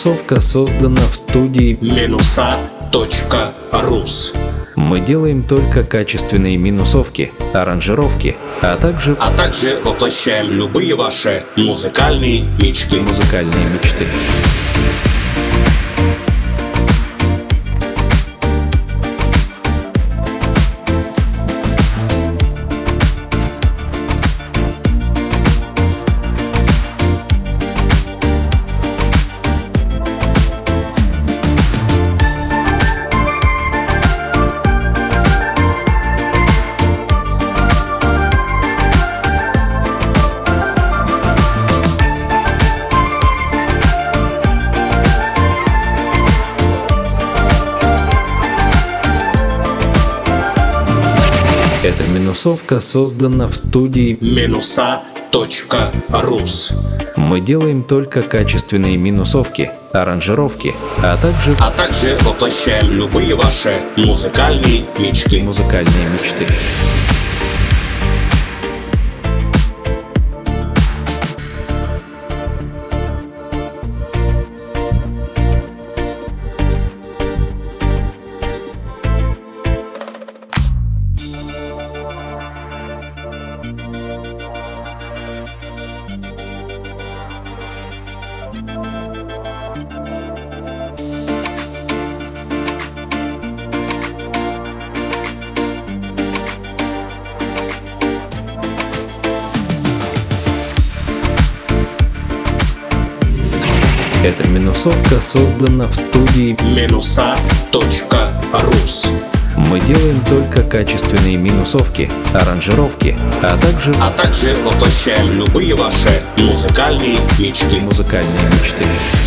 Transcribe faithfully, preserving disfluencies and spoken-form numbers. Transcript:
минусовка создана в студии Минуса точка рус. Мы делаем только качественные минусовки, аранжировки, а также А также воплощаем любые ваши музыкальные мечты. музыкальные мечты. Эта минусовка создана в студии Минуса точка рус. Мы делаем только качественные минусовки, аранжировки, а также А также воплощаем любые ваши музыкальные мечты. музыкальные мечты. Эта минусовка создана в студии Минуса точка рус. Мы делаем только качественные минусовки, аранжировки, а также А также воплощаем любые ваши музыкальные мечты. музыкальные мечты.